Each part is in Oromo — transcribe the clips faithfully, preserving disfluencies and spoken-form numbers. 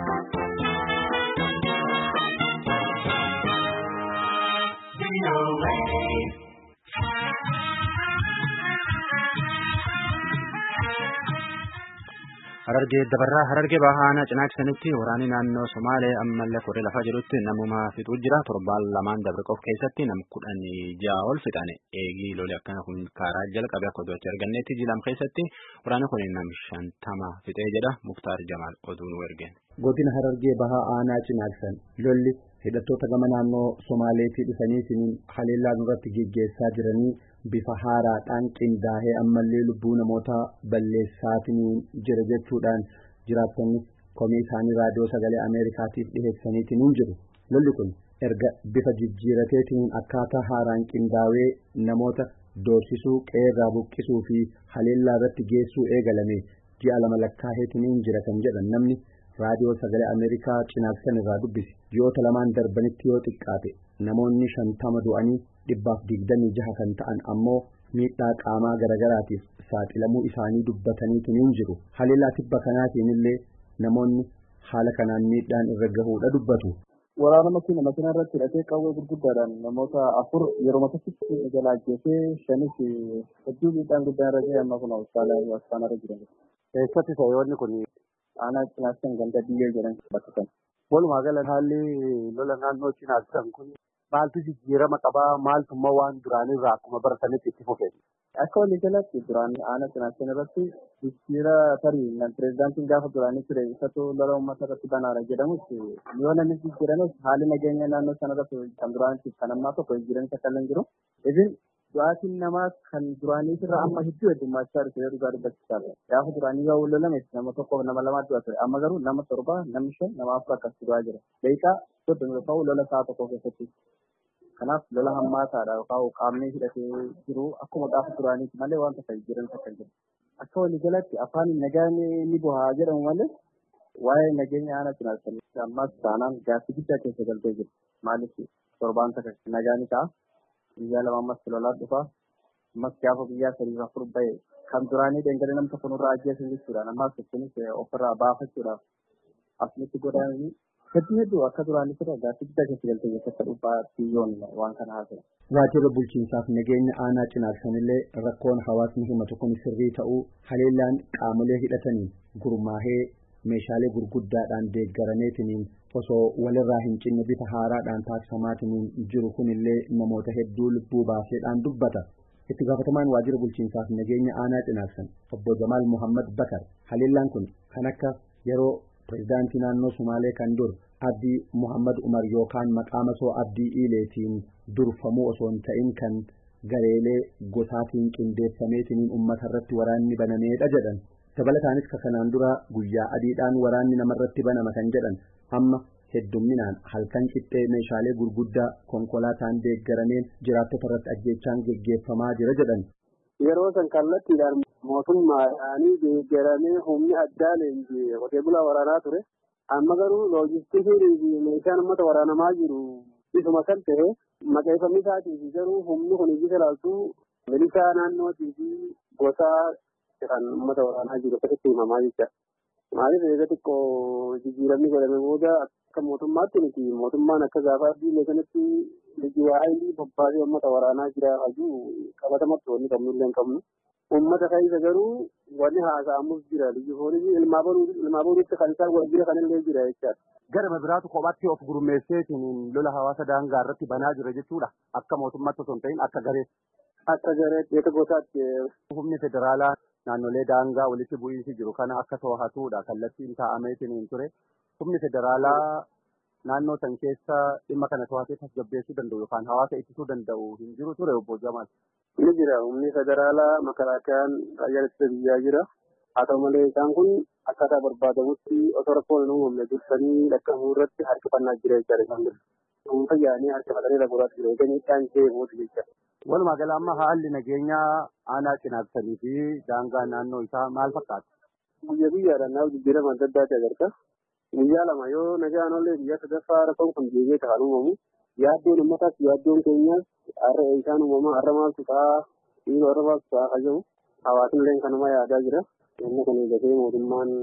Harargee dabarraa Harargee bahaana cinaaksanitti waraanni naannoo Somaalee ammallee koree lafa jedhutti namuma fixuu jira. Torbaan lamaan dabre qofa keessatti nam kudhan ja'a ol fixan. Eegii lolee akkana kun karaa jalqabe akka oduutti argannetti jilam keessatti waraanni kun nam shantama fixee jedha. Muktaar Jamaal oduu nu ergeen. Godina Harargee bahaa aanaa cinaaksan lolli hidhattoota gama naannoo Somaaleetii dhufaniitiin haleellaa irratti geggeessaa jiranii bifa haaraadhaan qindaa'ee ammallee lubbuu namoota balleessaatiin jira jechuudhaan jiraattonni komii isaanii raadiyoo sagalee Ameerikaatiif dhiheessaniitiin jiru. Lolli kun erga bifa jijjiirateetiin akkaataa haaraan qindaa'ee namoota doorsisuu, qeerraa buqqisuu fi haleellaa irratti geessuu eegalame ji'a lama lakkaa'eetiin jira kan jedhan namni raadiyoo sagalee Ameerikaa cinaaksan irraa dubbise. Ji'oota lamaan darbanitti yoo xiqqaate namoonni shantama du'anii dhibbaaf digdamii jaha kan ta'an ammoo miidhaa qaamaa garagaraatiif saaxilamuu isaanii dubbataniitiin jiru. Haleellaa tibba kanaatiin illee namoonni haala kanaan miidhaan irra gahuudha dubbatu. Waraana makiina makiina irratti hidhatee qawwee gurguddaadhaan namoota afur yeroo matatti jalaa ajjeesee shanis hedduu miidhaan guddaan irra ga'e amma kun hospitaala irra jiran. Eessatti sayoonni kun aanaa cinaaksan ganda biyyee jedhan bakka sana. Walumaa gala haalli lola naannoo cinaaksan kun maaltu jijjiirama qabaa, maaltummaa waan duraanirraa akkuma baratanitti itti fufee? Akka walii galatti duraan aanaa cinaaksan irratti jijjiira tarii pireezidaantiin gaafa duraanii ture isatu lola uummata irratti banaara jedhamus yoo namni jijjiirames haalli nageenya naannoo sana irratti kan duraanitti kan ammaa tokko jijjiiranii akka hin jiru. Ibin du'aatiin namaa kan duraanii irraa amma hedduu heddummachaa dhufe yoo dhugaa dubbachiisaa ture. Gaafa duraanii yoo lolame nama tokkoof nama lamaa du'a ture. Amma garuu nama torba, namni shan, nama afur akkas du'aa jira. Daqiiqaa soddoma yookaan lola sa'a tokko keessatti. Kanaaf lola hammaataadha yookaan qaamni hidhatee jiru akkuma gaafa duraaniiti malee wanta kan jiran akka jiru. Akka walii galatti afaan nagaan ni bu'aa jedhamu malee waa'ee nageenya aanaa cinaaksan ammas taanaan gaaffii guddaa keessa galtee jiru. Maaliif torbaan takka nagaan ta'a biyya lama ammas lolaa dhufa ammas gaafa biyyaa sadii afur bahe kan duraanii deengadee nama tokko nurraa ajjeesan jechuudhaan ammas kunis ofirraa baafachuudhaaf asumatti godhanii hedduu hedduu akka duraanii ture gaaffii guddaa keessa galtee jirtu akka dhuunfaa biyyoon waan kana haasa'e. Waajjira bulchiinsaaf nageenya aanaa cinaaksanillee rakkoon hawaasni himatu kun sirrii ta'uu haleellaan qaamolee hidhataniin gurmaahee meeshaalee gurguddaadhaan deeggarameetiniin osoo walirraa hin cinne bifa haaraadhaan taasifamaatiin jiru kunillee namoota hedduu lubbuu baaseedhaan dubbata. Itti gaafatamaan waajjira bulchiinsaaf nageenya aanaa cinaaksan obbo Jamaal Muhammad Bakar haleellaan kun kan akka yeroo pireezidaantii naannoo Somaalee kan dur Abdii Muhammad Umar yookaan maqaama soo Abdii Iileetiin durfamuu osoo hin ta'in kan gareelee gosaatiin qindeeffameetiin uummata irratti waraanni banameedha jedhan. Dabalataanis kanaan dura guyyaa adiidhaan waraanni namarratti banama kan jedhan amma heddumminaan halkan qixxee meeshaalee gurguddaa konkolaataan deeggarameen jiraattota irratti ajjeechaan geggeeffamaa jira jedhan. Yeroo san kallattiidhaan mootummaadhaanii deeggaramee humni addaa leenjii qotee bulaa waraanaa ture. Amma garuu loojistikii fi meeshaan uummata waraanamaa jiru isuma kan ta'e maqeeffamni isaatii garuu humni kun iyyuu ilaaltuu milishaa naannootii fi gosaa kan uummata waraanaa jiru akkasitti himamaa jecha. Maaliif eega xiqqoo jijjiiramni godhame booda akka mootummaatti miti mootummaan akka gaafa diinee sanatti lijiwaayilii bobbaasee uummata waraanaa jira hajuu qabatamatti wanni qabnullee hin qabnu. Uummata keessa garuu wanni haasa'amus jira lijifoonii ilmaa boruutti kan isaan wajjira kanillee jira jechaadha. Gara biraatu kophaatti of gurmeesseetiin lola hawaasa daangaa irratti banaa jira jechuudha. Akka mootummaatti osoo hin ta'in akka gareetti. Akka gareetti eega gootaatti. Humni federaalaa naannolee daangaa walitti bu'iinsi jiru kana akka to'atuudha kallattiin taa'ameetiin ture. Humni federaalaa naannoo san keessa dhimma kana to'atee tasgabbeessuu danda'u yookaan hawaasa ittisuu danda'u hin jiru ture obbo Jamaal. Ni jira humni federaalaa makalaakayaan raayyaa ittisa biyyaa jira. Haa ta'u malee isaan kun akkaataa barbaadamutti osoo rakkoon hin uumamne dursanii dhaqqabuu irratti harkifannaa jira jechaadha isaan bira. Dhuunfa yaa'anii harkifatanii laguuraatti jira. Egaa miidhaan ishee booda jecha. Walumaa gala amma haalli nageenyaa aanaa cinaaksanii fi daangaa naannoo isaa maal fakkaata? Guyyaa guyyaadhaan naaf jijjiirama adda addaati agarta. Guyyaa lama yoo nagaan ollee guyyaa sadaffaa rakkoon kun deebi'ee kan uumamu yaaddoon uummataas yaaddoon keenyaas har'a isaan uumamaa har'a maaltu ta'a dhiiroo har'a maaltu ta'a kan jedhu hawaasni illee kanuma yaadaa jira. Inni kun eegatee mootummaan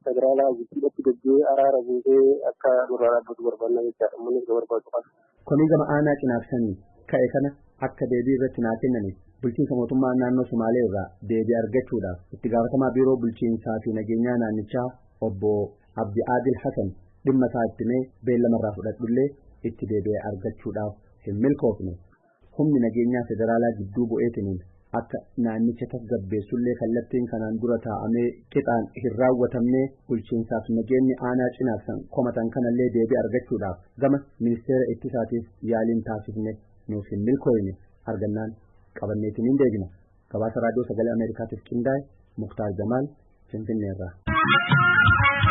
federaalaa guddinatti gaggee araara buusee akka nurraa dhaabbatu barbaannaa jechaadha. Uummannis ga barbaadu qaba. Komii gama aanaa cinaaksanii ka'e kana akka deebii irratti naa kennaniif bulchiinsa mootummaa naannoo Somaalee irraa deebii argachuudhaaf itti gaafatamaa biiroo bulchiinsaa fi nageenyaa naannichaa obbo Abdi Adil Hassan dhimma isaa ittimee beellamarraa fudhadhullee itti deebi'ee argachuudhaaf hin milkoofne. Humni nageenyaa federaalaa gidduu bu'eetiniin akka naannicha tasgabbeessullee kallattiin kanaan dura taa'amee qixaan hin raawwatamne bulchiinsaaf nageenyi aanaa cinaaksan komatan kanallee deebii argachuudhaaf gama ministeera ittisaatiif yaaliin taasifne nuuf hin milkooyne argannaan qabanneetiin hin deebina. Gabaasa raadiyoo sagalee Ameerikaatiif qindaa'e Muktaar Jamaal Finfinneerraa.